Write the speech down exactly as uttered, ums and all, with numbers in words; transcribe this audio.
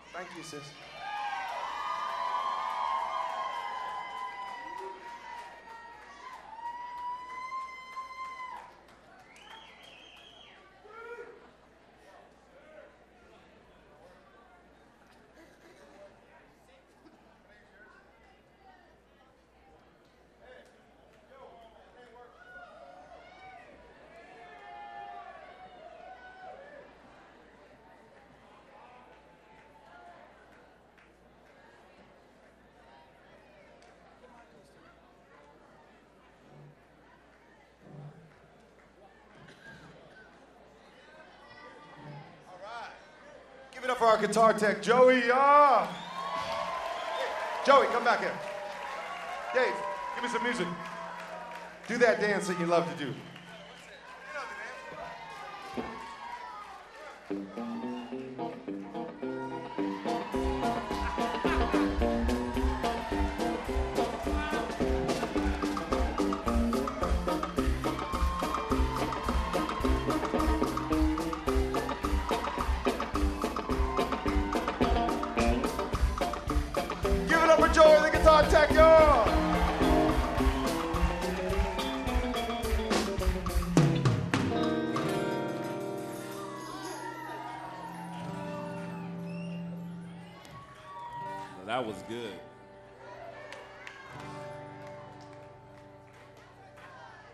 Thank you, sis. Give it up for our guitar tech, Joey. Ah! Joey, come back here. Dave, give me some music. Do that dance that you love to do. Joey, the guitar tech, yo! That was good.